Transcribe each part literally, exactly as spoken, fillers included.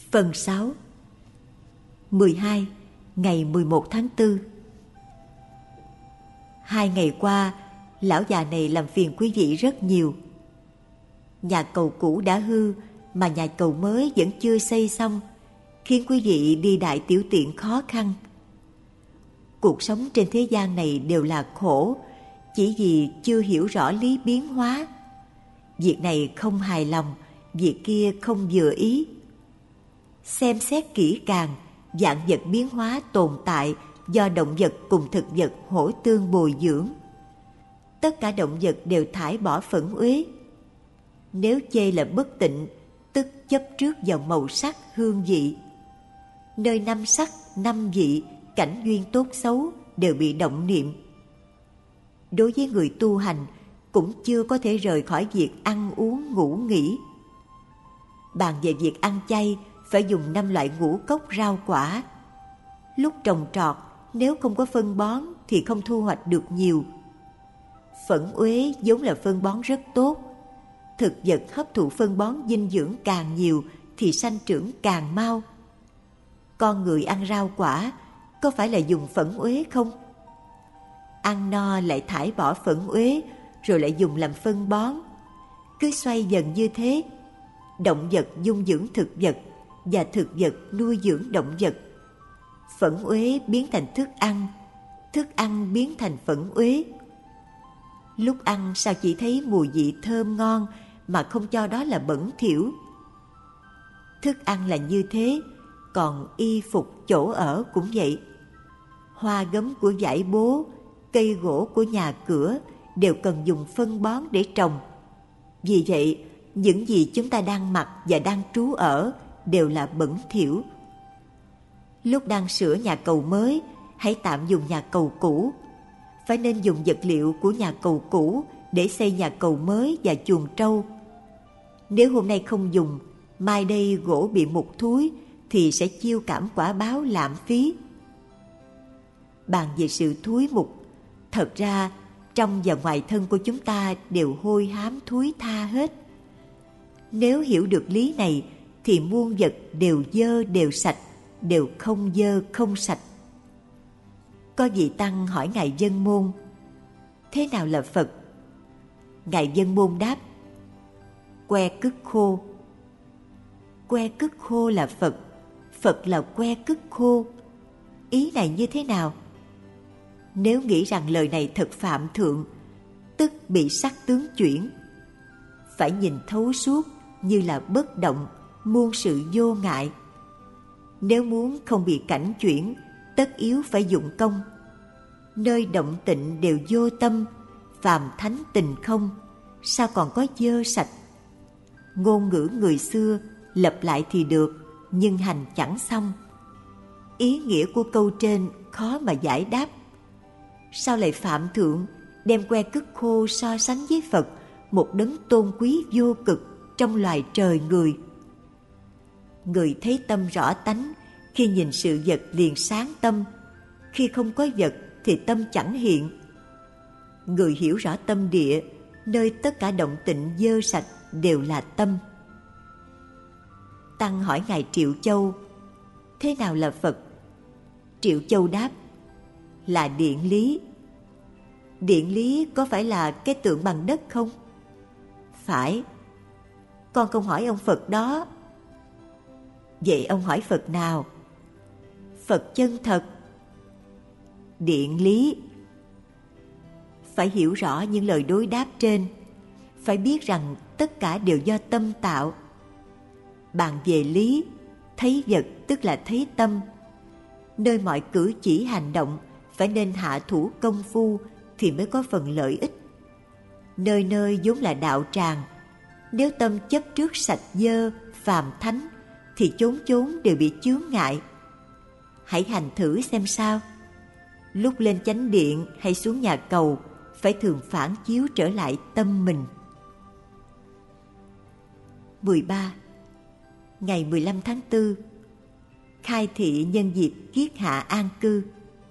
Phần sáu. mười hai. Ngày mười một tháng tư. Hai ngày qua, lão già này làm phiền quý vị rất nhiều. Nhà cầu cũ đã hư, mà nhà cầu mới vẫn chưa xây xong, khiến quý vị đi đại tiểu tiện khó khăn. Cuộc sống trên thế gian này đều là khổ, chỉ vì chưa hiểu rõ lý biến hóa. Việc này không hài lòng, việc kia không vừa ý. Xem xét kỹ càng, vạn vật biến hóa tồn tại do động vật cùng thực vật hỗ tương bồi dưỡng. Tất cả động vật đều thải bỏ phẫn uế. Nếu chê là bất tịnh, tức chấp trước vào màu sắc hương vị. Nơi năm sắc, năm vị, cảnh duyên tốt xấu đều bị động niệm. Đối với người tu hành, cũng chưa có thể rời khỏi việc ăn uống ngủ nghỉ. Bàn về việc ăn chay, phải dùng năm loại ngũ cốc rau quả. Lúc trồng trọt, nếu không có phân bón thì không thu hoạch được nhiều. Phẫn uế vốn là phân bón rất tốt. Thực vật hấp thụ phân bón dinh dưỡng càng nhiều thì sanh trưởng càng mau. Con người ăn rau quả, có phải là dùng phẫn uế không? Ăn no lại thải bỏ phẫn uế, rồi lại dùng làm phân bón. Cứ xoay dần như thế. Động vật dung dưỡng thực vật, và thực vật nuôi dưỡng động vật. Phẫn uế biến thành thức ăn, thức ăn biến thành phẫn uế. Lúc ăn sao chỉ thấy mùi vị thơm ngon mà không cho đó là bẩn thỉu? Thức ăn là như thế, còn y phục chỗ ở cũng vậy. Hoa gấm của dãy bố, cây gỗ của nhà cửa đều cần dùng phân bón để trồng. Vì vậy, những gì chúng ta đang mặc và đang trú ở đều là bẩn thỉu. Lúc đang sửa nhà cầu mới, hãy tạm dùng nhà cầu cũ. Phải nên dùng vật liệu của nhà cầu cũ để xây nhà cầu mới và chuồng trâu. Nếu hôm nay không dùng, mai đây gỗ bị mục thúi thì sẽ chiêu cảm quả báo lãng phí. Bàn về sự thúi mục, thật ra trong và ngoài thân của chúng ta đều hôi hám thúi tha hết. Nếu hiểu được lý này thì muôn vật đều dơ đều sạch, đều không dơ không sạch. Có vị tăng hỏi Ngài Dân Môn, thế nào là Phật? Ngài Dân Môn đáp, que cứt khô. Que cứt khô là Phật, Phật là que cứt khô. Ý này như thế nào? Nếu nghĩ rằng lời này thật phạm thượng, tức bị sắc tướng chuyển. Phải nhìn thấu suốt như là bất động, muôn sự vô ngại. Nếu muốn không bị cảnh chuyển, tất yếu phải dụng công. Nơi động tịnh đều vô tâm, phàm thánh tình không, sao còn có dơ sạch? Ngôn ngữ người xưa lặp lại thì được, nhưng hành chẳng xong. Ý nghĩa của câu trên khó mà giải đáp. Sao lại phạm thượng đem que cứt khô so sánh với Phật, một đấng tôn quý vô cực trong loài trời người? Người thấy tâm rõ tánh, khi nhìn sự vật liền sáng tâm, khi không có vật thì tâm chẳng hiện. Người hiểu rõ tâm địa, nơi tất cả động tịnh dơ sạch đều là tâm. Tăng hỏi Ngài Triệu Châu, thế nào là Phật? Triệu Châu đáp, là điện lý. Điện lý có phải là cái tượng bằng đất không? Phải. Con không hỏi ông Phật đó. Vậy ông hỏi Phật nào? Phật chân thật. Điện lý. Phải hiểu rõ những lời đối đáp trên. Phải biết rằng tất cả đều do tâm tạo. Bàn về lý, thấy vật tức là thấy tâm. Nơi mọi cử chỉ hành động phải nên hạ thủ công phu thì mới có phần lợi ích. Nơi nơi vốn là đạo tràng, nếu tâm chấp trước sạch dơ, phàm thánh thì chốn chốn đều bị chướng ngại. Hãy hành thử xem sao. Lúc lên chánh điện hay xuống nhà cầu, phải thường phản chiếu trở lại tâm mình. mười ba. Ngày mười lăm tháng tư. Khai thị nhân dịp kiết hạ an cư.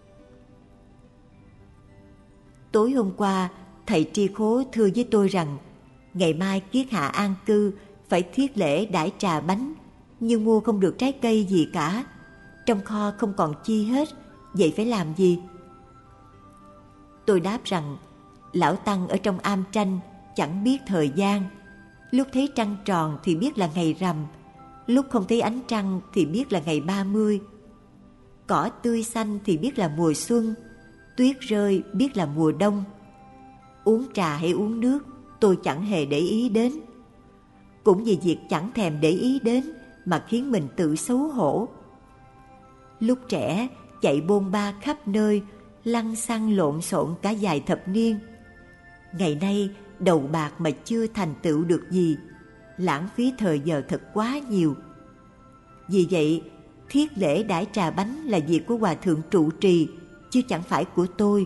Tối hôm qua, thầy Tri Khố thưa với tôi rằng ngày mai kiết hạ an cư phải thiết lễ đãi trà bánh, nhưng mua không được trái cây gì cả. Trong kho không còn chi hết, vậy phải làm gì? Tôi đáp rằng, lão tăng ở trong am tranh chẳng biết thời gian. Lúc thấy trăng tròn thì biết là ngày rằm, lúc không thấy ánh trăng thì biết là ngày ba mươi. Cỏ tươi xanh thì biết là mùa xuân, tuyết rơi biết là mùa đông. Uống trà hay uống nước tôi chẳng hề để ý đến. Cũng vì việc chẳng thèm để ý đến mà khiến mình tự xấu hổ. Lúc trẻ chạy bôn ba khắp nơi, lăng xăng lộn xộn cả vài thập niên. Ngày nay đầu bạc mà chưa thành tựu được gì, lãng phí thời giờ thật quá nhiều. Vì vậy, thiết lễ đãi trà bánh là việc của Hòa Thượng trụ trì, chứ chẳng phải của tôi.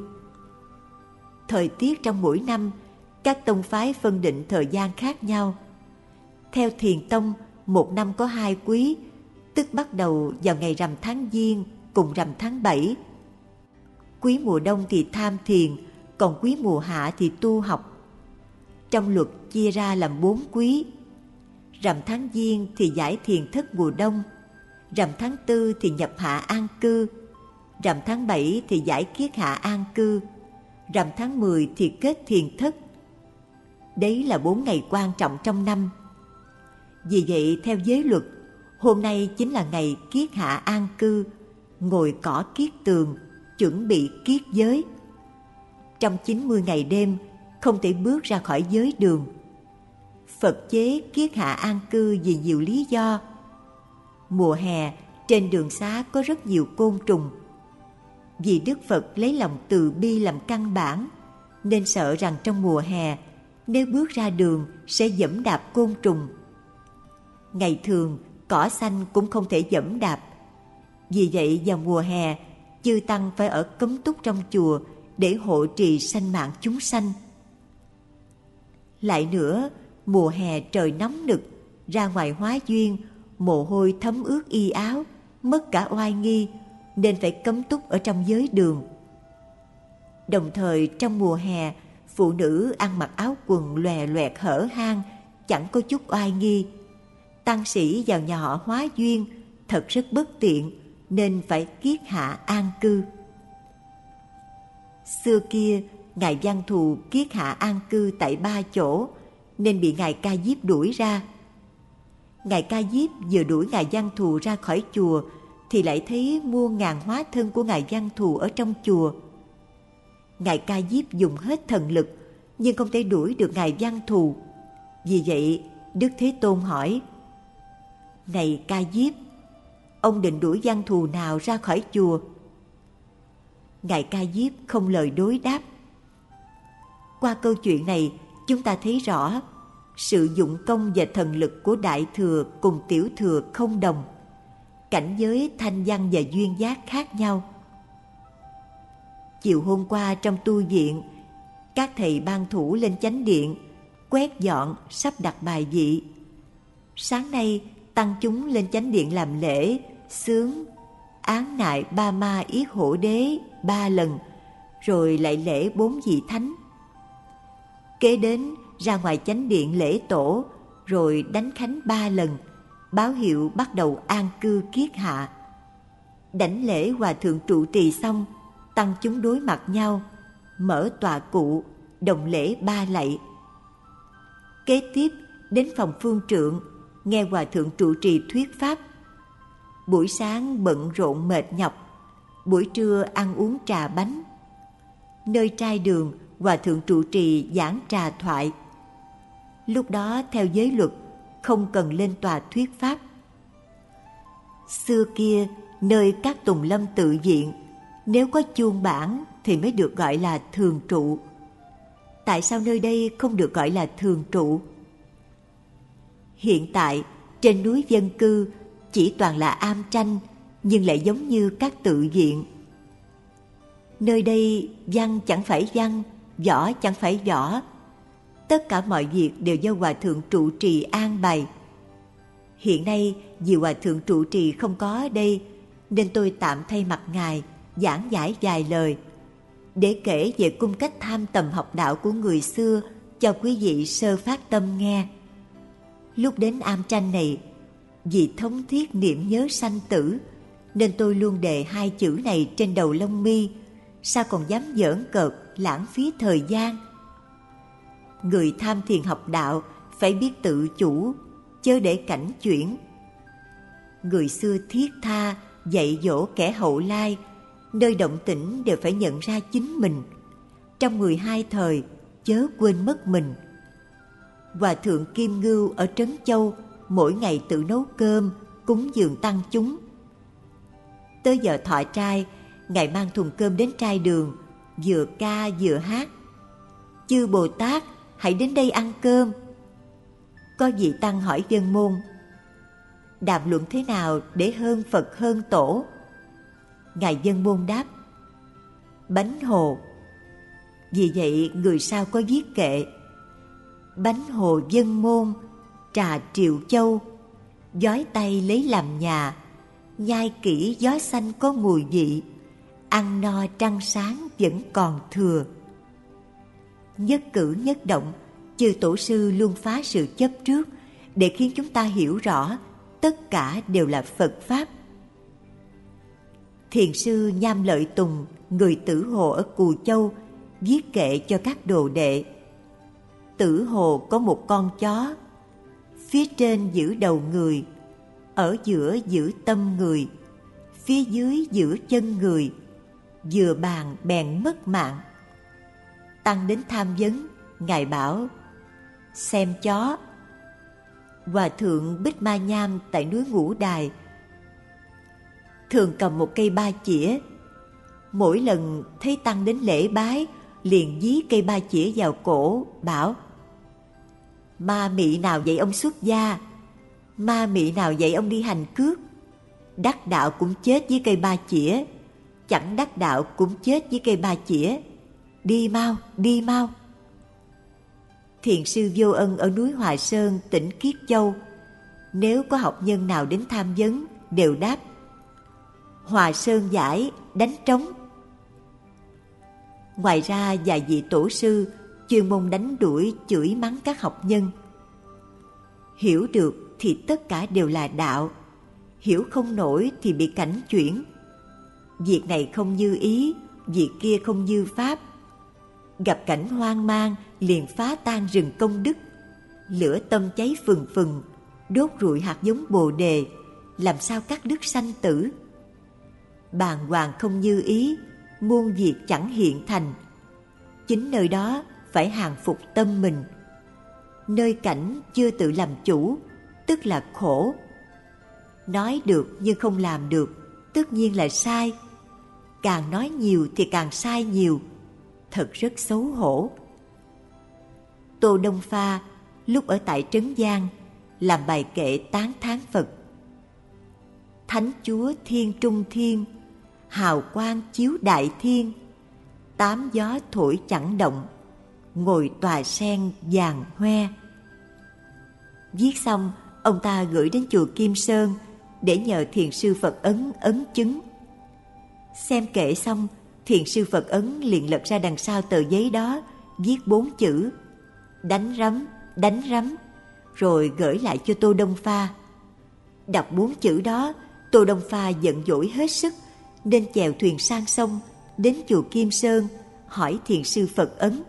Thời tiết trong mỗi năm, các tông phái phân định thời gian khác nhau. Theo Thiền tông, một năm có hai quý, tức bắt đầu vào ngày rằm tháng Giêng cùng rằm tháng bảy. Quý mùa đông thì tham thiền, còn quý mùa hạ thì tu học. Trong luật chia ra làm bốn quý. Rằm tháng Giêng thì giải thiền thất mùa đông, rằm tháng tư thì nhập hạ an cư, rằm tháng bảy thì giải kiết hạ an cư, rằm tháng mười thì kết thiền thất. Đấy là bốn ngày quan trọng trong năm. Vì vậy theo giới luật, hôm nay chính là ngày kiết hạ an cư, ngồi cỏ kiết tường, chuẩn bị kiết giới. Trong chín mươi ngày đêm không thể bước ra khỏi giới đường. Phật chế kiết hạ an cư vì nhiều lý do. Mùa hè trên đường xá có rất nhiều côn trùng. Vì Đức Phật lấy lòng từ bi làm căn bản, nên sợ rằng trong mùa hè nếu bước ra đường sẽ giẫm đạp côn trùng. Ngày thường cỏ xanh cũng không thể giẫm đạp. Vì vậy vào mùa hè, chư tăng phải ở cấm túc trong chùa để hộ trì sanh mạng chúng sanh. Lại nữa, mùa hè trời nóng nực, ra ngoài hóa duyên, mồ hôi thấm ướt y áo, mất cả oai nghi, nên phải cấm túc ở trong giới đường. Đồng thời trong mùa hè, phụ nữ ăn mặc áo quần lòe loẹt hở hang, chẳng có chút oai nghi. Tăng sĩ vào nhà họ hóa duyên thật rất bất tiện, nên phải kiết hạ an cư. Xưa kia, Ngài Văn Thù kiết hạ an cư tại ba chỗ, nên bị Ngài Ca Diếp đuổi ra. Ngài Ca Diếp vừa đuổi Ngài Văn Thù ra khỏi chùa, thì lại thấy muôn ngàn hóa thân của Ngài Văn Thù ở trong chùa. Ngài Ca Diếp dùng hết thần lực, nhưng không thể đuổi được Ngài Văn Thù. Vì vậy, Đức Thế Tôn hỏi: Này Ca Diếp, ông định đuổi Văn Thù nào ra khỏi chùa? Ngài Ca Diếp không lời đối đáp. Qua câu chuyện này, chúng ta thấy rõ sự dụng công và thần lực của Đại Thừa cùng Tiểu Thừa không đồng, cảnh giới thanh văn và duyên giác khác nhau. Chiều hôm qua trong tu viện, các thầy ban thủ lên chánh điện, quét dọn, sắp đặt bài vị. Sáng nay, tăng chúng lên chánh điện làm lễ, xướng án nại ba ma yết hổ đế ba lần, rồi lại lễ bốn vị thánh. Kế đến ra ngoài chánh điện lễ tổ, rồi đánh khánh ba lần, báo hiệu bắt đầu an cư kiết hạ. Đảnh lễ Hòa Thượng trụ trì xong, tăng chúng đối mặt nhau, mở tọa cụ, đồng lễ ba lạy. Kế tiếp đến phòng phương trượng, nghe Hòa Thượng trụ trì thuyết pháp. Buổi sáng bận rộn mệt nhọc, buổi trưa ăn uống trà bánh. Nơi trai đường, Hòa Thượng trụ trì giảng trà thoại. Lúc đó theo giới luật, không cần lên tòa thuyết pháp. Xưa kia, nơi các tùng lâm tự viện, nếu có chuông bản thì mới được gọi là thường trụ. Tại sao nơi đây không được gọi là thường trụ? Hiện tại, trên núi dân cư chỉ toàn là am tranh, nhưng lại giống như các tự viện. Nơi đây văn chẳng phải văn, võ chẳng phải võ. Tất cả mọi việc đều do Hòa Thượng trụ trì an bày. Hiện nay vì Hòa Thượng trụ trì không có ở đây, nên tôi tạm thay mặt Ngài giảng giải vài lời, để kể về cung cách tham tầm học đạo của người xưa cho quý vị sơ phát tâm nghe. Lúc đến am tranh này, Vì thống thiết niệm nhớ sanh tử, nên tôi luôn đề hai chữ này trên đầu lông mi. Sao còn dám giỡn cợt, lãng phí thời gian? Người tham thiền học đạo phải biết tự chủ, chớ để cảnh chuyển. Người xưa thiết tha dạy dỗ kẻ hậu lai, nơi động tĩnh đều phải nhận ra chính mình. Trong mười hai thời chớ quên mất mình. Hòa thượng Kim Ngưu ở Trấn Châu mỗi ngày tự nấu cơm cúng dường tăng chúng. Tới giờ thọ trai, ngài mang thùng cơm đến trai đường, vừa ca vừa hát: chư Bồ Tát hãy đến đây ăn cơm. Có vị tăng hỏi dân môn: đàm luận thế nào để hơn Phật hơn Tổ? Ngài dân môn đáp: bánh hồ. Vì vậy người sau có viết kệ: bánh hồ dân môn, trà Triệu Châu, giói tay lấy làm nhà, nhai kỹ gió xanh có mùi vị, ăn no trăng sáng vẫn còn thừa. Nhất cử nhất động, chư tổ sư luôn phá sự chấp trước để khiến chúng ta hiểu rõ tất cả đều là Phật Pháp. Thiền sư Nham Lợi Tùng, người Tử Hồ ở Cù Châu, viết kệ cho các đồ đệ: Tử Hồ có một con chó, phía trên giữ đầu người, ở giữa giữ tâm người, phía dưới giữ chân người, vừa bàn bèn mất mạng. Tăng đến tham vấn, ngài bảo: xem chó. Hòa thượng Bích Ma Nham tại núi Ngũ Đài thường cầm một cây ba chĩa. Mỗi lần thấy tăng đến lễ bái, liền dí cây ba chĩa vào cổ, bảo: ma mị nào dạy ông xuất gia? Ma mị nào dạy ông đi hành cước? Đắc đạo cũng chết với cây ba chĩa, chẳng đắc đạo cũng chết với cây ba chĩa. Đi mau, đi mau. Thiền sư Vô Ân ở núi Hòa Sơn, tỉnh Kiết Châu, nếu có học nhân nào đến tham vấn, đều đáp: Hòa Sơn giải, đánh trống. Ngoài ra vài vị tổ sư chuyên môn đánh đuổi, chửi mắng các học nhân. Hiểu được thì tất cả đều là đạo, hiểu không nổi thì bị cảnh chuyển. Việc này không như ý, việc kia không như pháp. Gặp cảnh hoang mang liền phá tan rừng công đức, lửa tâm cháy phừng phừng, đốt rụi hạt giống bồ đề, làm sao cắt đứt sanh tử. Bàng hoàng không như ý, muôn việc chẳng hiện thành. Chính nơi đó phải hàng phục tâm mình. Nơi cảnh chưa tự làm chủ, tức là khổ. Nói được nhưng không làm được, tất nhiên là sai. Càng nói nhiều thì càng sai nhiều, thật rất xấu hổ. Tô Đông Pha lúc ở tại Trấn Giang làm bài kệ tán thán Phật: Thánh Chúa Thiên Trung Thiên, hào quang chiếu đại thiên, tám gió thổi chẳng động, ngồi tòa sen vàng hoe. Viết xong, ông ta gửi đến chùa Kim Sơn để nhờ thiền sư Phật Ấn ấn chứng. Xem kệ xong, thiền sư Phật Ấn liền lật ra đằng sau tờ giấy đó, viết bốn chữ: đánh rắm, đánh rắm, rồi gửi lại cho Tô Đông Pha. Đọc bốn chữ đó, Tô Đông Pha giận dỗi hết sức, nên chèo thuyền sang sông, đến chùa Kim Sơn, hỏi thiền sư Phật Ấn: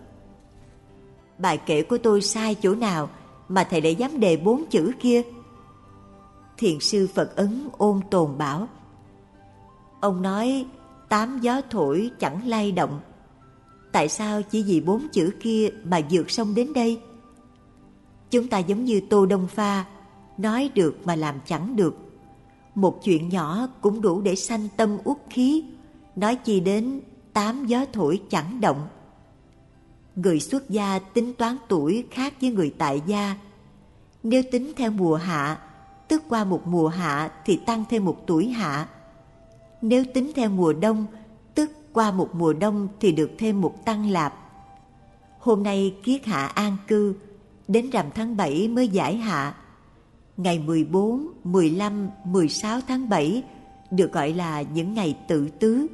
bài kệ của tôi sai chỗ nào mà thầy lại dám đề bốn chữ kia? Thiền sư Phật Ấn ôn tồn bảo: ông nói tám gió thổi chẳng lay động, tại sao chỉ vì bốn chữ kia mà vượt sông đến đây? Chúng ta giống như Tô Đông Pha, nói được mà làm chẳng được. Một chuyện nhỏ cũng đủ để sanh tâm uất khí, nói chi đến tám gió thổi chẳng động. Người xuất gia tính toán tuổi khác với người tại gia. Nếu tính theo mùa hạ, tức qua một mùa hạ thì tăng thêm một tuổi hạ. Nếu tính theo mùa đông, tức qua một mùa đông thì được thêm một tăng lạp. Hôm nay kiết hạ an cư, đến rằm tháng bảy mới giải hạ. Ngày mười bốn, mười lăm, mười sáu tháng bảy được gọi là những ngày tự tứ.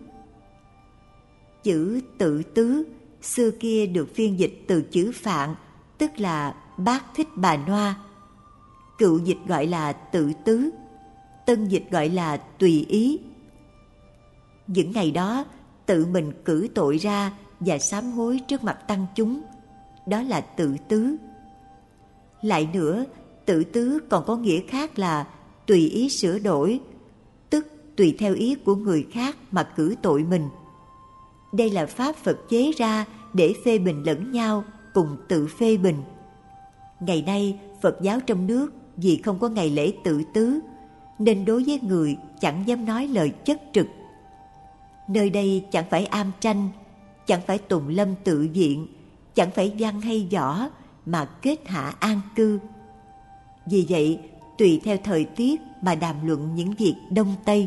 Chữ tự tứ xưa kia được phiên dịch từ chữ Phạn, tức là Bát Thích Bà Noa. cựu dịch gọi là tự tứ, tân dịch gọi là tùy ý. Những ngày đó, tự mình cử tội ra và sám hối trước mặt tăng chúng, đó là tự tứ. Lại nữa, tự tứ còn có nghĩa khác là tùy ý sửa đổi, tức tùy theo ý của người khác mà cử tội mình. Đây là pháp Phật chế ra để phê bình lẫn nhau, cùng tự phê bình. Ngày nay, Phật giáo trong nước vì không có ngày lễ tự tứ, nên đối với người chẳng dám nói lời chất trực. Nơi đây chẳng phải am tranh, chẳng phải tùng lâm tự viện, chẳng phải văn hay võ, mà kết hạ an cư. Vì vậy, tùy theo thời tiết mà đàm luận những việc Đông Tây.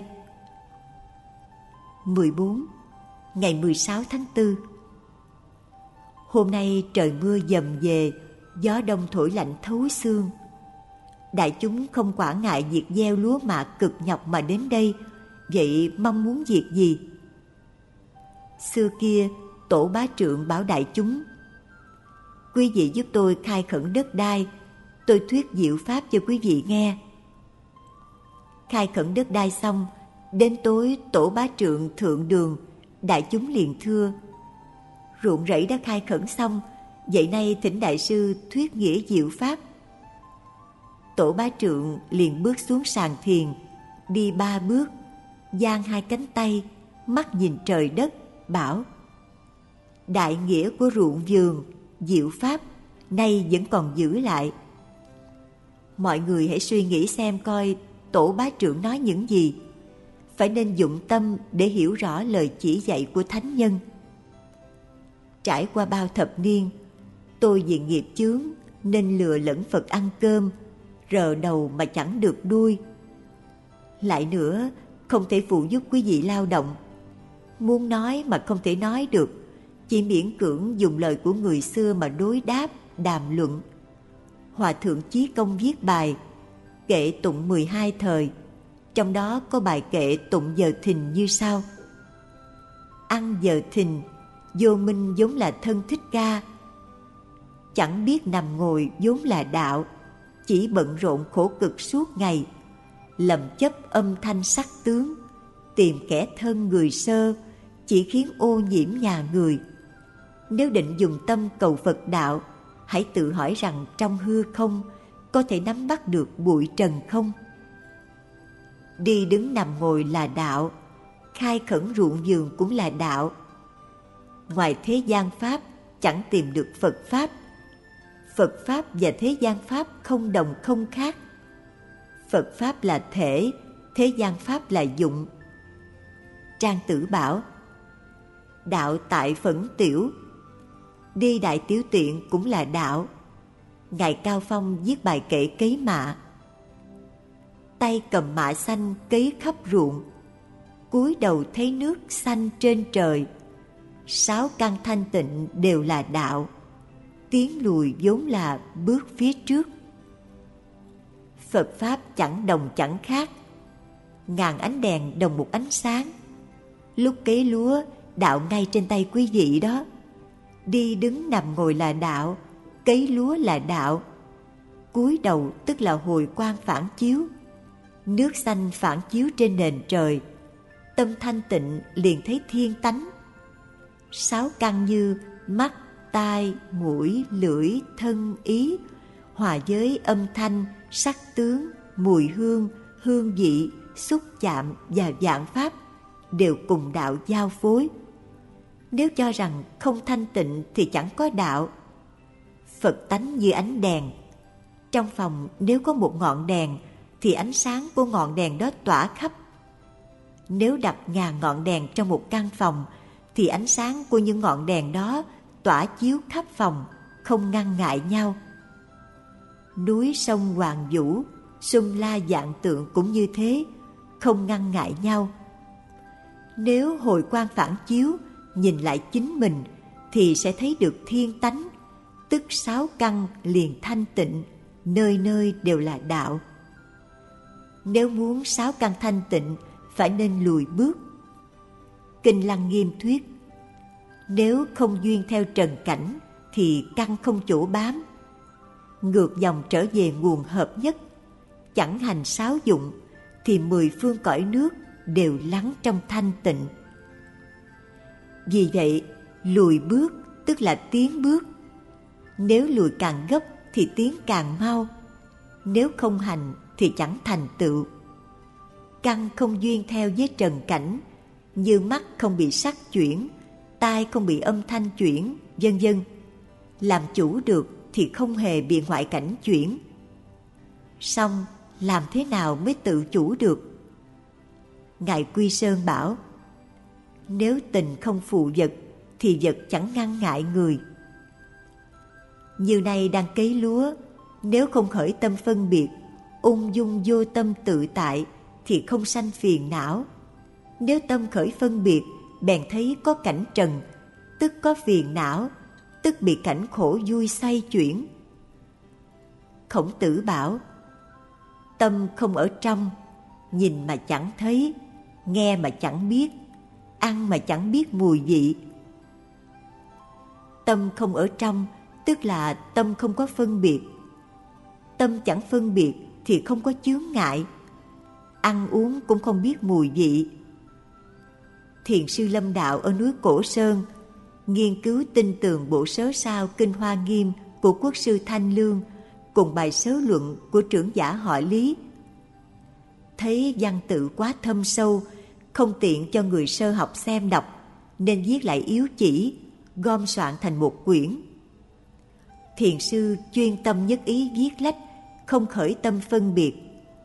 mười bốn. Ngày mười sáu tháng tư. Hôm nay trời mưa dầm về, gió đông thổi lạnh thấu xương. Đại chúng không quản ngại việc gieo lúa mạ cực nhọc mà đến đây, vậy mong muốn việc gì? Xưa kia, tổ bá trượng bảo đại chúng: quý vị giúp tôi khai khẩn đất đai, tôi thuyết diệu pháp cho quý vị nghe. Khai khẩn đất đai xong, đến tối tổ bá trượng thượng đường, đại chúng liền thưa: ruộng rẫy đã khai khẩn xong, vậy nay thỉnh đại sư thuyết nghĩa diệu pháp. Tổ bá trượng liền bước xuống sàn thiền, đi ba bước, giang hai cánh tay, mắt nhìn trời đất, bảo: đại nghĩa của ruộng vườn, diệu pháp, nay vẫn còn giữ lại. Mọi người hãy suy nghĩ xem coi tổ bá trượng nói những gì, phải nên dụng tâm để hiểu rõ lời chỉ dạy của thánh nhân. Trải qua bao thập niên, tôi vì nghiệp chướng nên lừa lẫn Phật ăn cơm, rờ đầu mà chẳng được đuôi. Lại nữa, không thể phụ giúp quý vị lao động, muốn nói mà không thể nói được, chỉ miễn cưỡng dùng lời của người xưa mà đối đáp, đàm luận. Hòa thượng Chí Công viết bài kệ tụng mười hai thời, trong đó có bài kệ tụng giờ thìn như sau: ăn giờ thìn, vô minh vốn là thân Thích Ca, chẳng biết nằm ngồi vốn là đạo, chỉ bận rộn khổ cực suốt ngày, lầm chấp âm thanh sắc tướng, tìm kẻ thân người sơ, chỉ khiến ô nhiễm nhà người. Nếu định dùng tâm cầu Phật đạo, hãy tự hỏi rằng trong hư không có thể nắm bắt được bụi trần không? Đi đứng nằm ngồi là đạo, khai khẩn ruộng vườn cũng là đạo. Ngoài thế gian pháp chẳng tìm được Phật pháp. Phật pháp và thế gian pháp không đồng không khác. Phật pháp là thể, thế gian pháp là dụng. Trang Tử bảo: đạo tại phẫn tiểu, đi đại tiểu tiện cũng là đạo. Ngài Cao Phong viết bài kệ cấy mạ: tay cầm mạ xanh cấy khắp ruộng, cúi đầu thấy nước xanh trên trời. Sáu căn thanh tịnh đều là đạo, tiến lùi vốn là bước phía trước. Phật pháp chẳng đồng chẳng khác, ngàn ánh đèn đồng một ánh sáng. Lúc cấy lúa, đạo ngay trên tay quý vị đó. Đi đứng nằm ngồi là đạo, cấy lúa là đạo. Cúi đầu tức là hồi quang phản chiếu, nước xanh phản chiếu trên nền trời. Tâm thanh tịnh liền thấy thiên tánh. Sáu căn như mắt, tai, mũi, lưỡi, thân, ý, hòa với âm thanh, sắc tướng, mùi hương, hương vị, xúc chạm và vạn pháp đều cùng đạo giao phối. Nếu cho rằng không thanh tịnh thì chẳng có đạo. Phật tánh như ánh đèn. Trong phòng nếu có một ngọn đèn thì ánh sáng của ngọn đèn đó tỏa khắp. Nếu đặt ngàn ngọn đèn trong một căn phòng thì ánh sáng của những ngọn đèn đó tỏa chiếu khắp phòng, không ngăn ngại nhau. Núi sông Hoàng Vũ, Xuân La Vạn Tượng cũng như thế, không ngăn ngại nhau. Nếu hồi quang phản chiếu, nhìn lại chính mình thì sẽ thấy được thiên tánh, tức sáu căn liền thanh tịnh, nơi nơi đều là đạo. Nếu muốn sáu căn thanh tịnh, phải nên lùi bước. Kinh Lăng Nghiêm thuyết: nếu không duyên theo trần cảnh thì căn không chỗ bám, ngược dòng trở về nguồn hợp nhất, chẳng hành sáu dụng, thì mười phương cõi nước đều lắng trong thanh tịnh. Vì vậy, lùi bước tức là tiến bước. Nếu lùi càng gấp thì tiến càng mau. Nếu không hành thì chẳng thành tựu. Căn không duyên theo với trần cảnh, như mắt không bị sắc chuyển, tai không bị âm thanh chuyển, vân vân. Làm chủ được thì không hề bị ngoại cảnh chuyển. Song làm thế nào mới tự chủ được? Ngài Quy Sơn bảo, nếu tình không phụ vật thì vật chẳng ngăn ngại người. Như nay đang cấy lúa, nếu không khởi tâm phân biệt, ung dung vô tâm tự tại, thì không sanh phiền não. Nếu tâm khởi phân biệt, bèn thấy có cảnh trần, tức có phiền não, tức bị cảnh khổ vui xoay chuyển. Khổng Tử bảo, tâm không ở trong, nhìn mà chẳng thấy, nghe mà chẳng biết, ăn mà chẳng biết mùi vị. Tâm không ở trong, tức là tâm không có phân biệt. Tâm chẳng phân biệt thì không có chướng ngại. Ăn uống cũng không biết mùi vị. Thiền sư Lâm Đạo ở núi Cổ Sơn nghiên cứu tinh tường bộ sớ sao Kinh Hoa Nghiêm của quốc sư Thanh Lương cùng bài sớ luận của trưởng giả họ Lý. Thấy văn tự quá thâm sâu, không tiện cho người sơ học xem đọc, nên viết lại yếu chỉ, gom soạn thành một quyển. Thiền sư chuyên tâm nhất ý viết lách, không khởi tâm phân biệt.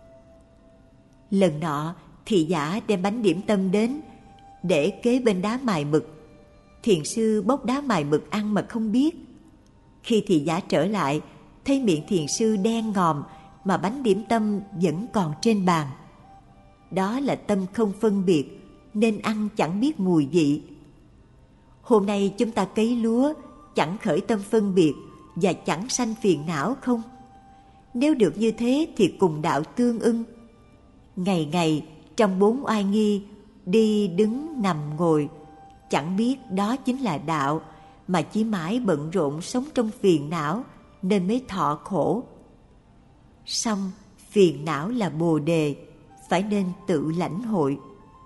Lần nọ, thị giả đem bánh điểm tâm đến, để kế bên đá mài mực. Thiền sư bốc đá mài mực ăn mà không biết. Khi thị giả trở lại, thấy miệng thiền sư đen ngòm mà bánh điểm tâm vẫn còn trên bàn. Đó là tâm không phân biệt, nên ăn chẳng biết mùi vị. Hôm nay chúng ta cấy lúa, chẳng khởi tâm phân biệt và chẳng sanh phiền não không? Nếu được như thế thì cùng đạo tương ưng. Ngày ngày trong bốn oai nghi, đi đứng nằm ngồi, chẳng biết đó chính là đạo, mà chỉ mãi bận rộn sống trong phiền não nên mới thọ khổ. Song phiền não là bồ đề, phải nên tự lãnh hội.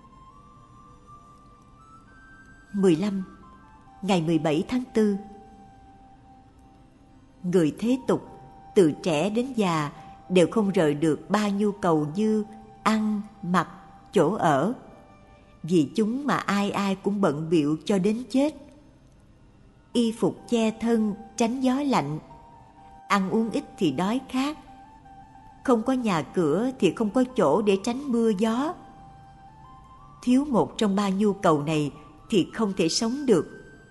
mười lăm. Ngày mười bảy tháng tư. Người thế tục, từ trẻ đến già, đều không rời được ba nhu cầu như ăn, mặc, chỗ ở. Vì chúng mà ai ai cũng bận bịu cho đến chết. Y phục che thân, tránh gió lạnh. Ăn uống ít thì đói khát. Không có nhà cửa thì không có chỗ để tránh mưa gió. Thiếu một trong ba nhu cầu này thì không thể sống được.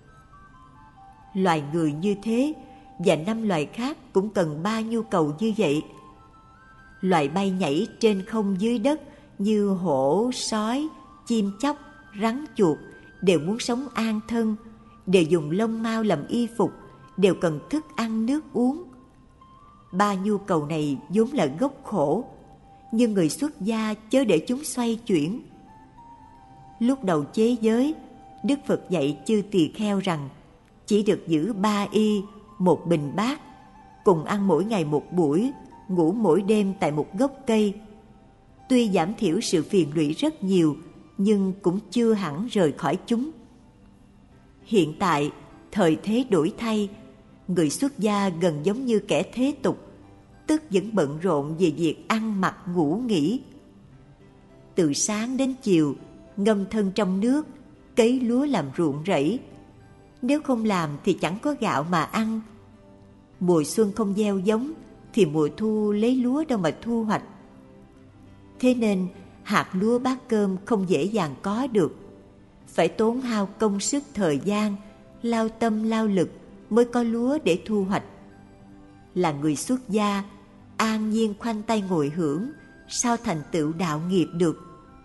Loài người như thế và năm loài khác cũng cần ba nhu cầu như vậy. Loài bay nhảy trên không dưới đất như hổ, sói, chim chóc, rắn chuột đều muốn sống an thân, đều dùng lông mao làm y phục, đều cần thức ăn nước uống. Ba nhu cầu này vốn là gốc khổ, nhưng người xuất gia chớ để chúng xoay chuyển. Lúc đầu chế giới, Đức Phật dạy chư tỳ kheo rằng chỉ được giữ ba y, một bình bát, cùng ăn mỗi ngày một buổi, ngủ mỗi đêm tại một gốc cây. Tuy giảm thiểu sự phiền lụy rất nhiều, nhưng cũng chưa hẳn rời khỏi chúng. Hiện tại, thời thế đổi thay, người xuất gia gần giống như kẻ thế tục, tức vẫn bận rộn về việc ăn mặc ngủ nghỉ. Từ sáng đến chiều, ngâm thân trong nước, cấy lúa làm ruộng rẫy. Nếu không làm thì chẳng có gạo mà ăn. Mùa xuân không gieo giống, thì mùa thu lấy lúa đâu mà thu hoạch. Thế nên hạt lúa bát cơm không dễ dàng có được. Phải tốn hao công sức thời gian, lao tâm lao lực mới có lúa để thu hoạch. Là người xuất gia, an nhiên khoanh tay ngồi hưởng, sao thành tựu đạo nghiệp được?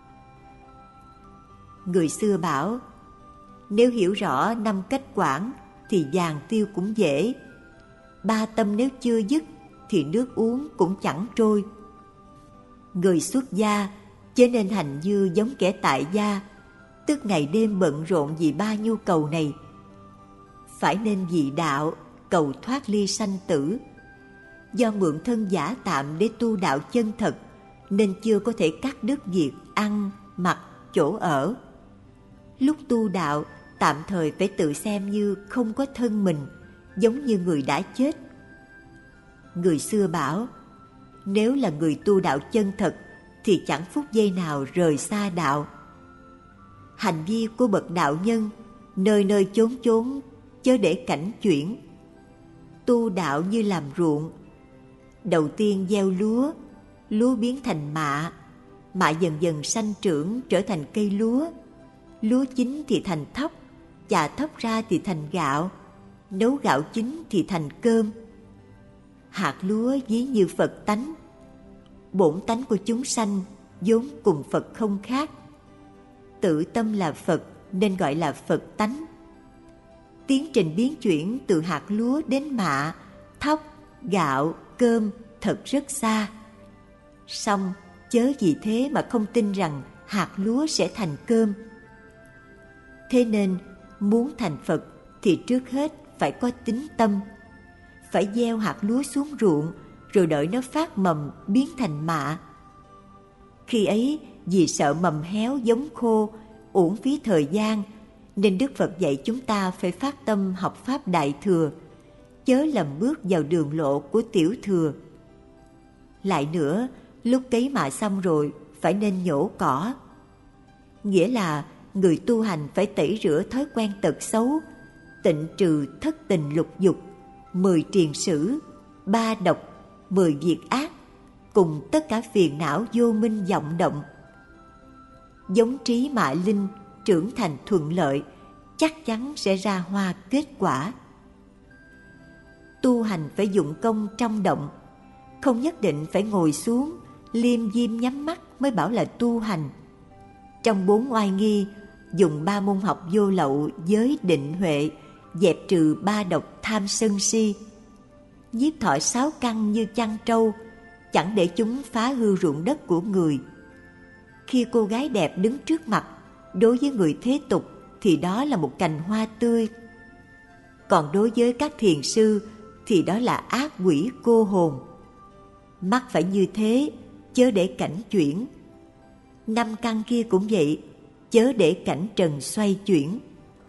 Người xưa bảo, nếu hiểu rõ năm cách quản thì vàng tiêu cũng dễ. Ba tâm nếu chưa dứt thì nước uống cũng chẳng trôi. Người xuất gia chớ nên hành như giống kẻ tại gia, tức ngày đêm bận rộn vì ba nhu cầu này. Phải nên vì đạo cầu thoát ly sanh tử. do mượn thân giả tạm để tu đạo chân thật, nên chưa có thể cắt đứt việc ăn, mặc, chỗ ở. Lúc tu đạo, tạm thời phải tự xem như không có thân mình, giống như người đã chết. Người xưa bảo, nếu là người tu đạo chân thật thì chẳng phút giây nào rời xa đạo. Hành vi của bậc đạo nhân nơi nơi chốn chốn chớ để cảnh chuyển. Tu đạo như làm ruộng, đầu tiên gieo lúa, lúa biến thành mạ, mạ dần dần sanh trưởng trở thành cây lúa, lúa chín thì thành thóc, chà thóc ra thì thành gạo, nấu gạo chín thì thành cơm. Hạt lúa ví như Phật tánh, bổn tánh của chúng sanh vốn cùng Phật không khác. Tự tâm là Phật nên gọi là Phật tánh. Tiến trình biến chuyển từ hạt lúa đến mạ, thóc, gạo, cơm thật rất xa. Song chớ vì thế mà không tin rằng hạt lúa sẽ thành cơm. Thế nên muốn thành Phật thì trước hết phải có tín tâm, phải gieo hạt lúa xuống ruộng rồi đợi nó phát mầm biến thành mạ. Khi ấy vì sợ mầm héo giống khô, uổng phí thời gian, nên Đức Phật dạy chúng ta phải phát tâm học Pháp Đại Thừa, chớ lầm bước vào đường lộ của tiểu thừa. Lại nữa, lúc cấy mạ xong rồi phải nên nhổ cỏ. Nghĩa là người tu hành phải tẩy rửa thói quen tật xấu, tịnh trừ thất tình lục dục, mười triền sử, ba độc, mười việc ác, cùng tất cả phiền não vô minh vọng động. Giống trí mạ linh trưởng thành thuận lợi, chắc chắn sẽ ra hoa kết quả. Tu hành phải dụng công trong động, không nhất định phải ngồi xuống, liêm diêm nhắm mắt mới bảo là tu hành. Trong bốn oai nghi, dùng ba môn học vô lậu, giới, định, huệ, dẹp trừ ba độc tham sân si. Nhiếp thọ sáu căn như chăn trâu, chẳng để chúng phá hư ruộng đất của người. Khi cô gái đẹp đứng trước mặt, đối với người thế tục thì đó là một cành hoa tươi. Còn đối với các thiền sư thì đó là ác quỷ cô hồn. Mắt phải như thế, chớ để cảnh chuyển. Năm căn kia cũng vậy, chớ để cảnh trần xoay chuyển.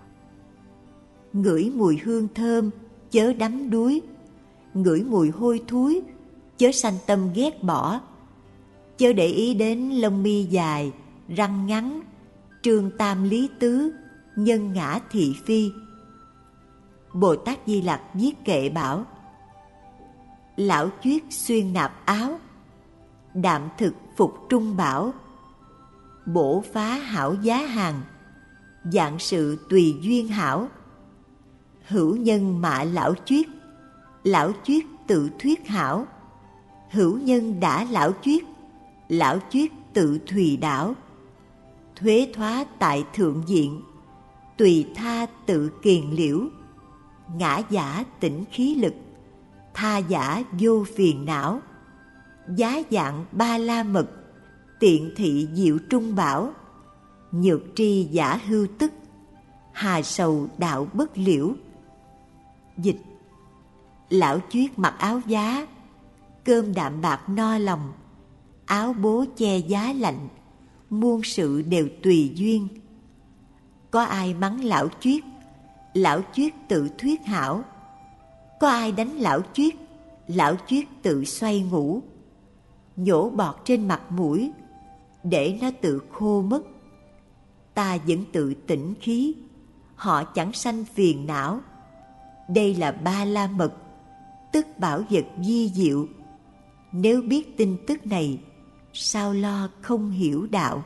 Ngửi mùi hương thơm, chớ đắm đuối. Ngửi mùi hôi thối, chớ sanh tâm ghét bỏ. Chớ để ý đến lông mi dài, răng ngắn, trương tam lý tứ, nhân ngã thị phi. Bồ Tát Di Lặc viết kệ bảo: lão chuyết xuyên nạp áo, đạm thực phục trung bảo. Bổ phá hảo giá hàng, dạng sự tùy duyên hảo. Hữu nhân mạ lão chuyết, lão chuyết tự thuyết hảo. Hữu nhân đã lão chuyết, lão chuyết tự thùy đảo. Thuế thoá tại thượng diện, tùy tha tự kiền liễu. Ngã giả tỉnh khí lực, tha giả vô phiền não. Giá dạng ba la mật, tiện thị diệu trung bảo. Nhược tri giả hư tức, hà sầu đạo bất liễu. Dịch: lão chuyết mặc áo giá, cơm đạm bạc no lòng. Áo bố che giá lạnh, muôn sự đều tùy duyên. Có ai mắng lão chuyết, lão chuyết tự thuyết hảo. Có ai đánh lão chuyết, lão chuyết tự xoay ngủ. Nhổ bọt trên mặt mũi, để nó tự khô mất. Ta vẫn tự tỉnh khí, họ chẳng sanh phiền não. Đây là ba la mật, tức bảo vật vi diệu. Nếu biết tin tức này, sao lo không hiểu đạo.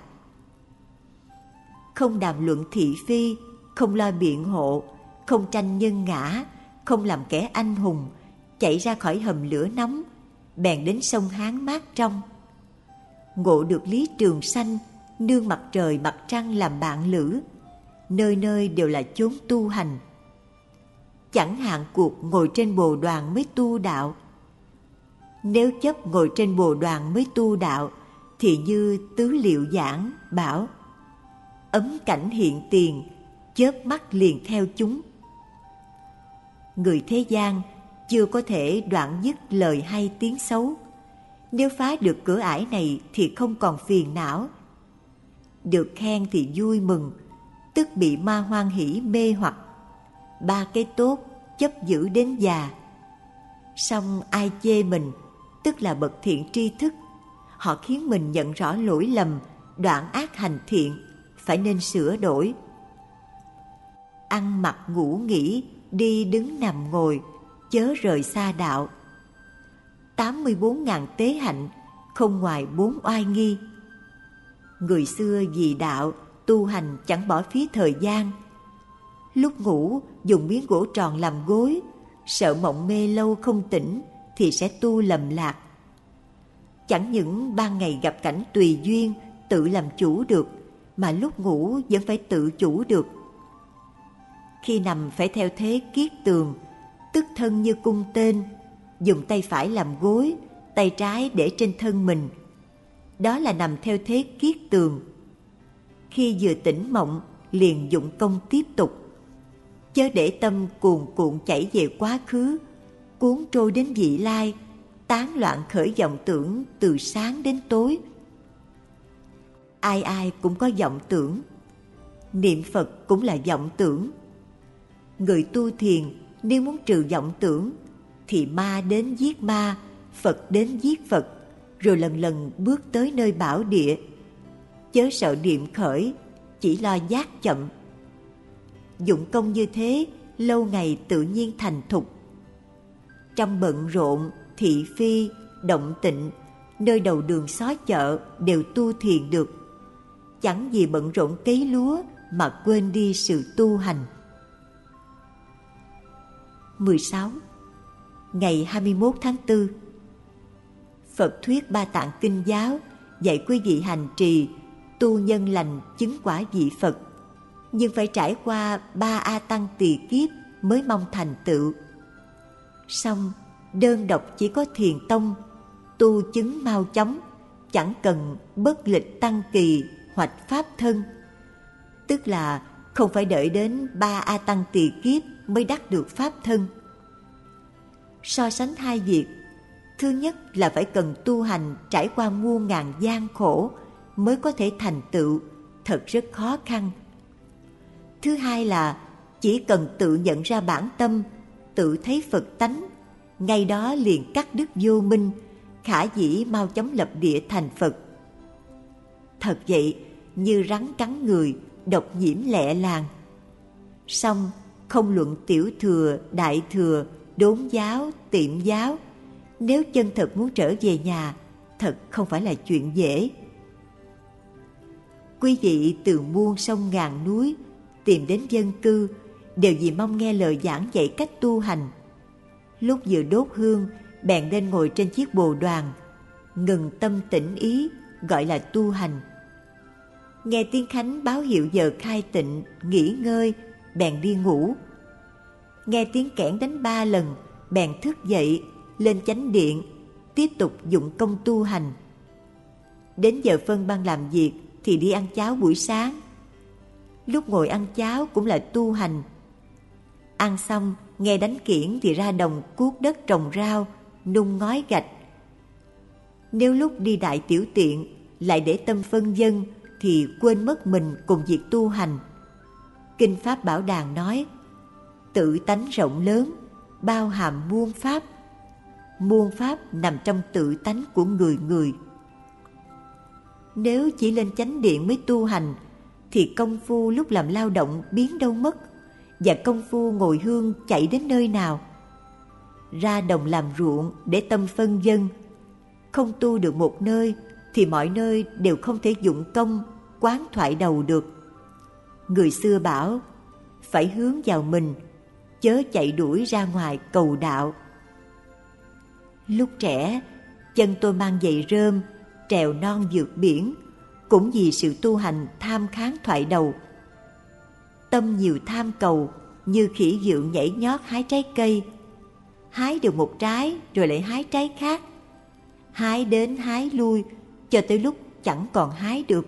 Không đàm luận thị phi, không lo biện hộ, không tranh nhân ngã, không làm kẻ anh hùng, chạy ra khỏi hầm lửa nóng, bèn đến sông Hán mát trong. Ngộ được lý trường sanh, nương mặt trời mặt trăng làm bạn lữ, nơi nơi đều là chốn tu hành. Chẳng hạn cuộc ngồi trên bồ đoàn mới tu đạo. Nếu chấp ngồi trên bồ đoàn mới tu đạo, thì như Tứ Liệu giảng bảo: ấm cảnh hiện tiền, chớp mắt liền theo chúng. Người thế gian chưa có thể đoạn dứt lời hay tiếng xấu. Nếu phá được cửa ải này thì không còn phiền não. Được khen thì vui mừng, tức bị ma hoan hỷ mê hoặc. Ba cái tốt chấp giữ đến già. Song ai chê mình, tức là bậc thiện tri thức. Họ khiến mình nhận rõ lỗi lầm, đoạn ác hành thiện, phải nên sửa đổi. Ăn mặc ngủ nghỉ, đi đứng nằm ngồi, chớ rời xa đạo. tám mươi bốn ngàn tế hạnh, không ngoài bốn oai nghi. Người xưa vì đạo, tu hành chẳng bỏ phí thời gian. Lúc ngủ dùng miếng gỗ tròn làm gối, sợ mộng mê lâu không tỉnh thì sẽ tu lầm lạc. Chẳng những ban ngày gặp cảnh tùy duyên tự làm chủ được, mà lúc ngủ vẫn phải tự chủ được. Khi nằm phải theo thế kiết tường, tức thân như cung tên, dùng tay phải làm gối, tay trái để trên thân mình. Đó là nằm theo thế kiết tường. Khi vừa tỉnh mộng, liền dụng công tiếp tục. Chớ để tâm cuồn cuộn chảy về quá khứ, cuốn trôi đến vị lai, tán loạn khởi vọng tưởng từ sáng đến tối. Ai ai cũng có vọng tưởng. Niệm Phật cũng là vọng tưởng. Người tu thiền nếu muốn trừ vọng tưởng thì ma đến giết ma, Phật đến giết Phật, rồi lần lần bước tới nơi bảo địa. Chớ sợ niệm khởi, chỉ lo giác chậm. Dụng công như thế, lâu ngày tự nhiên thành thục. Trong bận rộn, thị phi, động tịnh, nơi đầu đường xó chợ đều tu thiền được. Chẳng vì bận rộn cấy lúa mà quên đi sự tu hành. mười sáu. Ngày hai mươi mốt tháng tư, Phật thuyết Ba Tạng Kinh Giáo dạy quý vị hành trì tu nhân lành chứng quả vị Phật, nhưng phải trải qua ba A Tăng tỳ kiếp mới mong thành tựu. Song đơn độc chỉ có thiền tông tu chứng mau chóng, chẳng cần bất lịch tăng kỳ hoạch pháp thân, tức là không phải đợi đến ba A Tăng tỳ kiếp mới đắc được pháp thân. So sánh hai việc, thứ nhất là phải cần tu hành trải qua muôn ngàn gian khổ mới có thể thành tựu, thật rất khó khăn. Thứ hai là chỉ cần tự nhận ra bản tâm, tự thấy Phật tánh, ngay đó liền cắt đứt vô minh, khả dĩ mau chóng lập địa thành Phật. Thật vậy, như rắn cắn người, độc nhiễm lẹ làng. Song không luận tiểu thừa, đại thừa, đốn giáo, tiệm giáo, nếu chân thật muốn trở về nhà, thật không phải là chuyện dễ. Quý vị từ muôn sông ngàn núi tìm đến dân cư đều vì mong nghe lời giảng dạy cách tu hành. Lúc vừa đốt hương, bèn lên ngồi trên chiếc bồ đoàn, ngừng tâm tĩnh ý, gọi là tu hành. Nghe tiếng khánh báo hiệu giờ khai tịnh, nghỉ ngơi, bèn đi ngủ. Nghe tiếng kẽn đánh ba lần, bèn thức dậy, lên chánh điện, tiếp tục dụng công tu hành. Đến giờ phân ban làm việc thì đi ăn cháo buổi sáng. Lúc ngồi ăn cháo cũng là tu hành. Ăn xong, nghe đánh kiển thì ra đồng cuốc đất trồng rau, nung ngói gạch. Nếu lúc đi đại tiểu tiện lại để tâm phân dân thì quên mất mình cùng việc tu hành. Kinh Pháp Bảo Đàn nói, tự tánh rộng lớn, bao hàm muôn pháp. Muôn pháp nằm trong tự tánh của người người. Nếu chỉ lên chánh điện mới tu hành thì công phu lúc làm lao động biến đâu mất, và công phu ngồi hương chạy đến nơi nào. Ra đồng làm ruộng để tâm phân dân, không tu được một nơi thì mọi nơi đều không thể dụng công quán thoại đầu được. Người xưa bảo, phải hướng vào mình, chớ chạy đuổi ra ngoài cầu đạo. Lúc trẻ, chân tôi mang giày rơm, trèo non vượt biển, cũng vì sự tu hành tham kháng thoại đầu. Tâm nhiều tham cầu, như khỉ dượng nhảy nhót hái trái cây. Hái được một trái rồi lại hái trái khác. Hái đến hái lui, cho tới lúc chẳng còn hái được.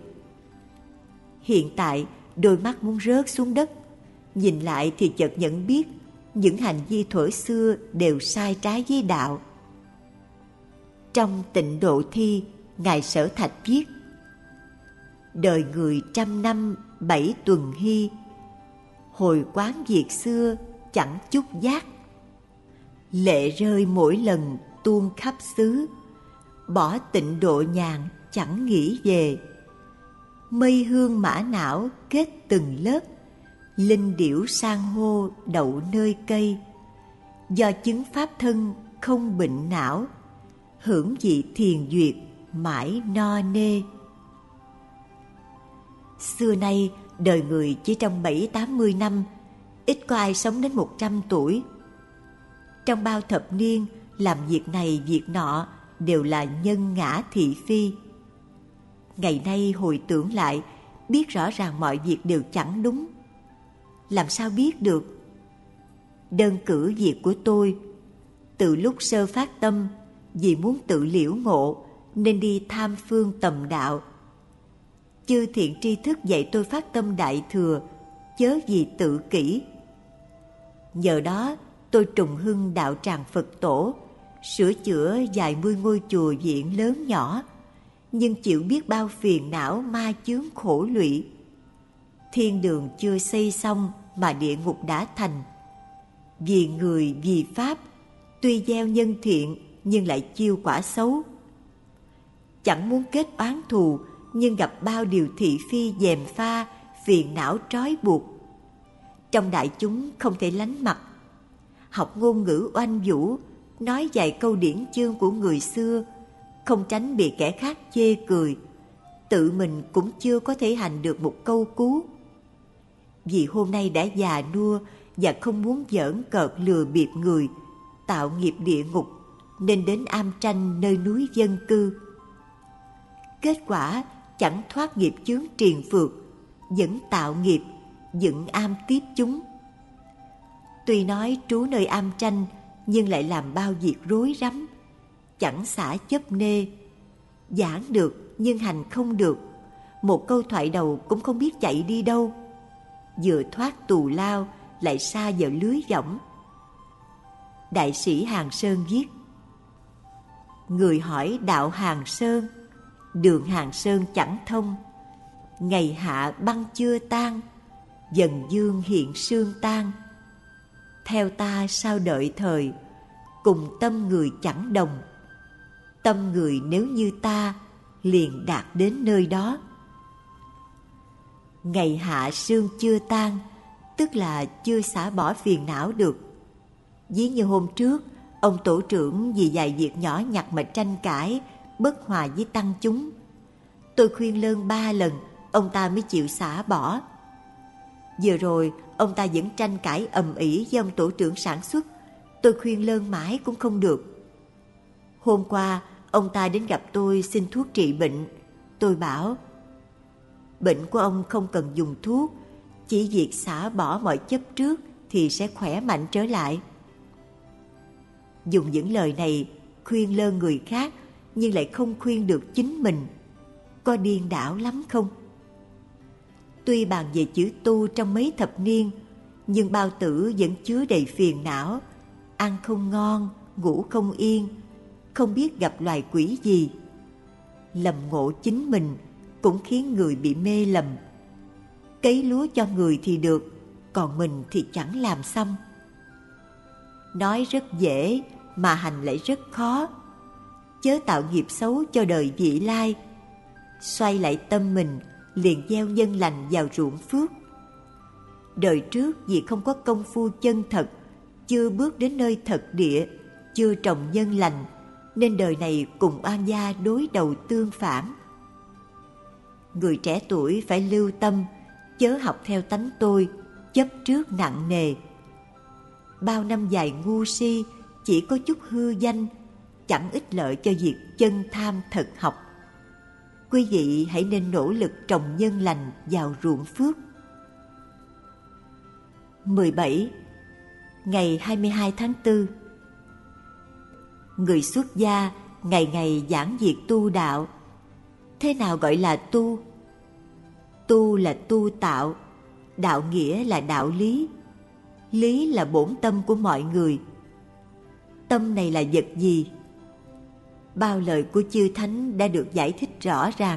Hiện tại, đôi mắt muốn rớt xuống đất. Nhìn lại thì chợt nhận biết, những hành vi thuở xưa đều sai trái với đạo. Trong Tịnh Độ Thi, Ngài Sở Thạch viết: đời người trăm năm bảy tuần hy, hồi quán việc xưa chẳng chút giác. Lệ rơi mỗi lần tuôn khắp xứ, bỏ tịnh độ nhàn chẳng nghĩ về. Mây hương mã não kết từng lớp, linh điểu san hô đậu nơi cây. Do chứng pháp thân không bệnh não, hưởng vị thiền duyệt mãi no nê. Xưa nay đời người chỉ trong bảy tám mươi năm, ít có ai sống đến một trăm tuổi. Trong bao thập niên làm việc này việc nọ đều là nhân ngã thị phi. Ngày nay hồi tưởng lại, biết rõ ràng mọi việc đều chẳng đúng. Làm sao biết được? Đơn cử việc của tôi, từ lúc sơ phát tâm, vì muốn tự liễu ngộ nên đi tham phương tầm đạo. Chư thiện tri thức dạy tôi phát tâm đại thừa, chớ vì tự kỷ. Nhờ đó tôi trùng hưng đạo tràng Phật tổ, sửa chữa vài mươi ngôi chùa viện lớn nhỏ, nhưng chịu biết bao phiền não ma chướng khổ lụy. Thiên đường chưa xây xong mà địa ngục đã thành. Vì người vì pháp, tuy gieo nhân thiện nhưng lại chiêu quả xấu. Chẳng muốn kết oán thù, nhưng gặp bao điều thị phi gièm pha, phiền não trói buộc. Trong đại chúng không thể lánh mặt. Học ngôn ngữ oanh vũ, nói vài câu điển chương của người xưa, không tránh bị kẻ khác chê cười. Tự mình cũng chưa có thể hành được một câu cú. Vì hôm nay đã già nua và không muốn giỡn cợt lừa bịp người, tạo nghiệp địa ngục, nên đến am tranh nơi núi dân cư. Kết quả chẳng thoát nghiệp chướng triền phược, vẫn tạo nghiệp, dựng am tiếp chúng. Tuy nói trú nơi am tranh, nhưng lại làm bao việc rối rắm, chẳng xả chấp nê. Giảng được nhưng hành không được, một câu thoại đầu cũng không biết chạy đi đâu. Vừa thoát tù lao lại sa vào lưới võng. Đại sĩ Hàng Sơn viết: người hỏi đạo Hàng Sơn, đường Hàng Sơn chẳng thông. Ngày hạ băng chưa tan, dần dương hiện sương tan. Theo ta sao đợi thời, cùng tâm người chẳng đồng. Tâm người nếu như ta, liền đạt đến nơi đó. Ngày hạ sương chưa tan, tức là chưa xả bỏ phiền não được. Ví như hôm trước, ông tổ trưởng vì vài việc nhỏ nhặt mà tranh cãi, bất hòa với tăng chúng. Tôi khuyên lơn ba lần, ông ta mới chịu xả bỏ. Vừa rồi, ông ta vẫn tranh cãi ầm ĩ với ông tổ trưởng sản xuất. Tôi khuyên lơn mãi cũng không được. Hôm qua, ông ta đến gặp tôi xin thuốc trị bệnh. Tôi bảo, bệnh của ông không cần dùng thuốc, chỉ việc xả bỏ mọi chấp trước thì sẽ khỏe mạnh trở lại. Dùng những lời này khuyên lơn người khác, nhưng lại không khuyên được chính mình, có điên đảo lắm không? Tuy bàn về chữ tu trong mấy thập niên, nhưng bao tử vẫn chứa đầy phiền não, ăn không ngon, ngủ không yên, không biết gặp loài quỷ gì. Lầm ngộ chính mình cũng khiến người bị mê lầm. Cấy lúa cho người thì được, còn mình thì chẳng làm xong. Nói rất dễ mà hành lại rất khó. Chớ tạo nghiệp xấu cho đời vị lai. Xoay lại tâm mình, liền gieo nhân lành vào ruộng phước. Đời trước vì không có công phu chân thật, chưa bước đến nơi thật địa, chưa trồng nhân lành, nên đời này cùng oan gia đối đầu tương phản. Người trẻ tuổi phải lưu tâm, chớ học theo tánh tôi, chấp trước nặng nề. Bao năm dài ngu si, chỉ có chút hư danh, chẳng ích lợi cho việc chân tham thật học. Quý vị hãy nên nỗ lực trồng nhân lành vào ruộng phước. mười bảy. Ngày hai mươi hai tháng tư. Người xuất gia ngày ngày giảng việc tu đạo. Thế nào gọi là tu? Tu là tu tạo, đạo nghĩa là đạo lý. lý là bổn tâm của mọi người. Tâm này là vật gì? Bao lời của chư thánh đã được giải thích rõ ràng.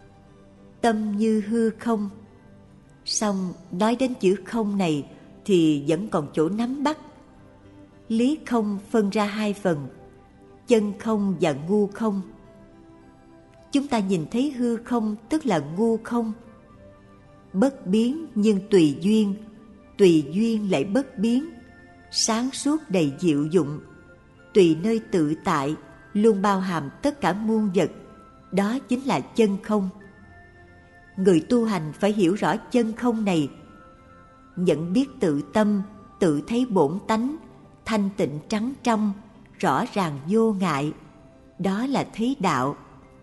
Tâm như hư không. Song nói đến chữ không này thì vẫn còn chỗ nắm bắt. Lý không phân ra hai phần, chân không và ngu không. Chúng ta nhìn thấy hư không tức là ngu không. Bất biến nhưng tùy duyên, tùy duyên lại bất biến, sáng suốt đầy diệu dụng, tùy nơi tự tại, luôn bao hàm tất cả muôn vật. Đó chính là chân không. Người tu hành phải hiểu rõ chân không này, nhận biết tự tâm, tự thấy bổn tánh, thanh tịnh trắng trong, rõ ràng vô ngại. Đó là thấy đạo.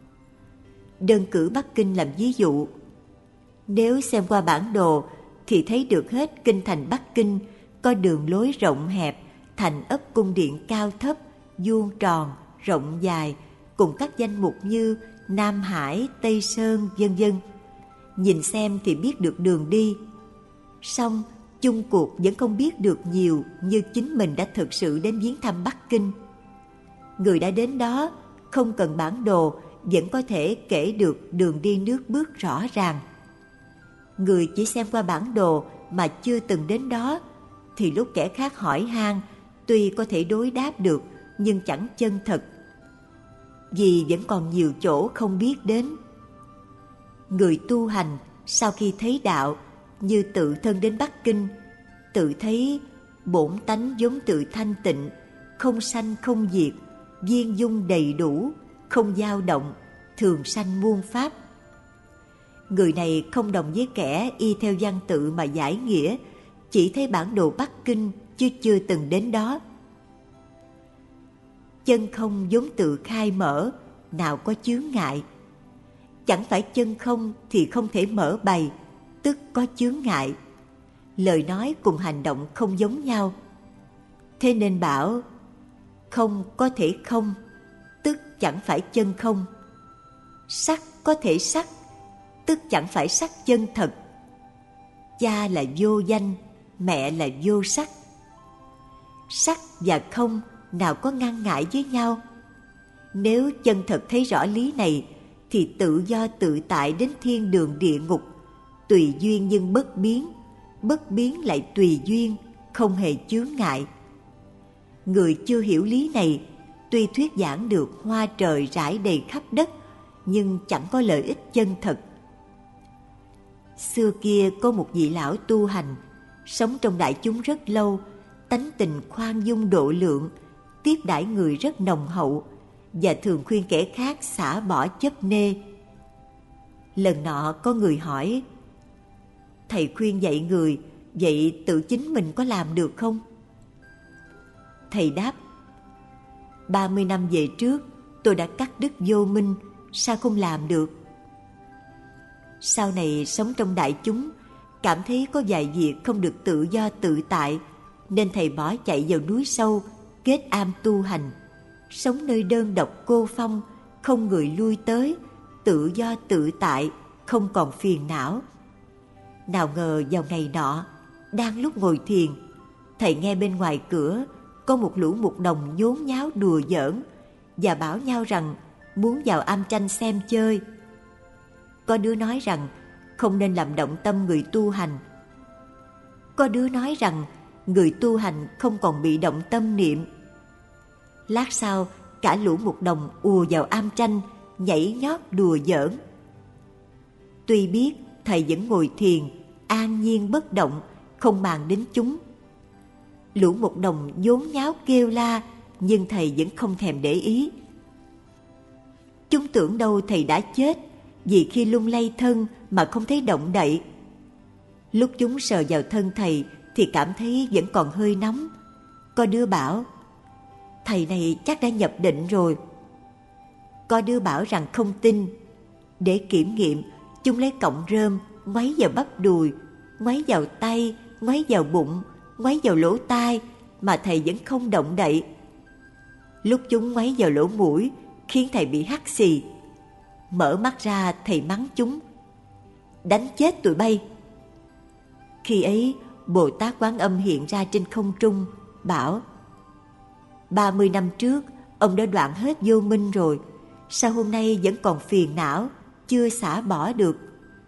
Đơn cử Bắc Kinh làm ví dụ. Nếu xem qua bản đồ thì thấy được hết kinh thành Bắc Kinh có đường lối rộng hẹp, thành ấp cung điện cao thấp, vuông tròn, rộng dài, cùng các danh mục như Nam Hải, Tây Sơn, vân vân. Nhìn xem thì biết được đường đi. Song chung cuộc vẫn không biết được nhiều như chính mình đã thực sự đến viếng thăm Bắc Kinh. Người đã đến đó không cần bản đồ vẫn có thể kể được đường đi nước bước rõ ràng. Người chỉ xem qua bản đồ mà chưa từng đến đó thì lúc kẻ khác hỏi han, tuy có thể đối đáp được nhưng chẳng chân thật, vì vẫn còn nhiều chỗ không biết đến. Người tu hành sau khi thấy đạo như tự thân đến Bắc Kinh, tự thấy bổn tánh vốn tự thanh tịnh, không sanh không diệt, viên dung đầy đủ, không dao động, thường sanh muôn pháp. Người này không đồng với kẻ y theo văn tự mà giải nghĩa, chỉ thấy bản đồ Bắc Kinh chứ chưa từng đến đó. Chân không vốn tự khai mở, nào có chướng ngại. Chẳng phải chân không thì không thể mở bày, tức có chướng ngại. Lời nói cùng hành động không giống nhau. Thế nên bảo không có thể không, tức chẳng phải chân không. Sắc có thể sắc, tức chẳng phải sắc chân thật. Cha là vô danh, mẹ là vô sắc. Sắc và không nào có ngăn ngại với nhau. Nếu chân thật thấy rõ lý này thì tự do tự tại đến thiên đường địa ngục, tùy duyên nhưng bất biến, bất biến lại tùy duyên, không hề chướng ngại. Người chưa hiểu lý này, tuy thuyết giảng được hoa trời rải đầy khắp đất, nhưng chẳng có lợi ích chân thật. Xưa kia có một vị lão tu hành, sống trong đại chúng rất lâu, tánh tình khoan dung độ lượng, tiếp đãi người rất nồng hậu, và thường khuyên kẻ khác xả bỏ chấp nê. Lần nọ có người hỏi: thầy khuyên dạy người, vậy tự chính mình có làm được không? Thầy đáp: ba mươi năm về trước tôi đã cắt đứt vô minh, sao không làm được? Sau này sống trong đại chúng, cảm thấy có vài việc không được tự do tự tại, nên thầy bỏ chạy vào núi sâu, kết am tu hành, sống nơi đơn độc cô phong, không người lui tới, tự do tự tại, không còn phiền não. Nào ngờ vào ngày nọ, đang lúc ngồi thiền, thầy nghe bên ngoài cửa có một lũ mục đồng nhốn nháo đùa giỡn và bảo nhau rằng muốn vào am tranh xem chơi. Có đứa nói rằng không nên làm động tâm người tu hành. Có đứa nói rằng người tu hành không còn bị động tâm niệm. Lát sau, cả lũ mục đồng ùa vào am tranh, nhảy nhót đùa giỡn. Tuy biết thầy vẫn ngồi thiền, an nhiên bất động, không màng đến chúng. Lũ mục đồng vốn nháo kêu la, nhưng thầy vẫn không thèm để ý. Chúng tưởng đâu thầy đã chết, vì khi lung lay thân mà không thấy động đậy. Lúc chúng sờ vào thân thầy thì cảm thấy vẫn còn hơi nóng. Có đứa bảo: thầy này chắc đã nhập định rồi. Có đứa bảo rằng không tin. Để kiểm nghiệm, chúng lấy cọng rơm ngoáy vào bắp đùi, ngoáy vào tay, ngoáy vào bụng, ngoáy vào lỗ tai, mà thầy vẫn không động đậy. Lúc chúng ngoáy vào lỗ mũi, khiến thầy bị hắt xì. Mở mắt ra, thầy mắng chúng: đánh chết tụi bay. Khi ấy, Bồ Tát Quán Âm hiện ra trên không trung, bảo: ba mươi năm trước, ông đã đoạn hết vô minh rồi, sao hôm nay vẫn còn phiền não, chưa xả bỏ được?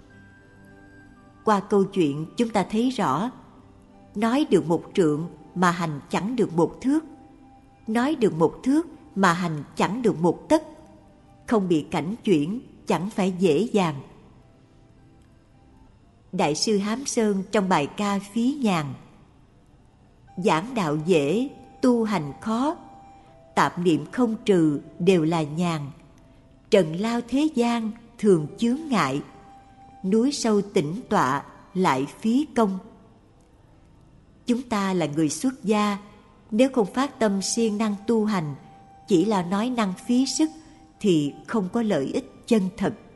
Qua câu chuyện chúng ta thấy rõ, nói được một trượng mà hành chẳng được một thước, nói được một thước mà hành chẳng được một tấc, không bị cảnh chuyển chẳng phải dễ dàng. Đại sư Hám Sơn trong bài ca Phí Nhàn: giảng đạo dễ, tu hành khó, tạp niệm không trừ đều là nhàn. Trần lao thế gian thường chướng ngại, núi sâu tĩnh tọa lại phí công. Chúng ta là người xuất gia, nếu không phát tâm siêng năng tu hành, chỉ là nói năng phí sức thì không có lợi ích chân thật.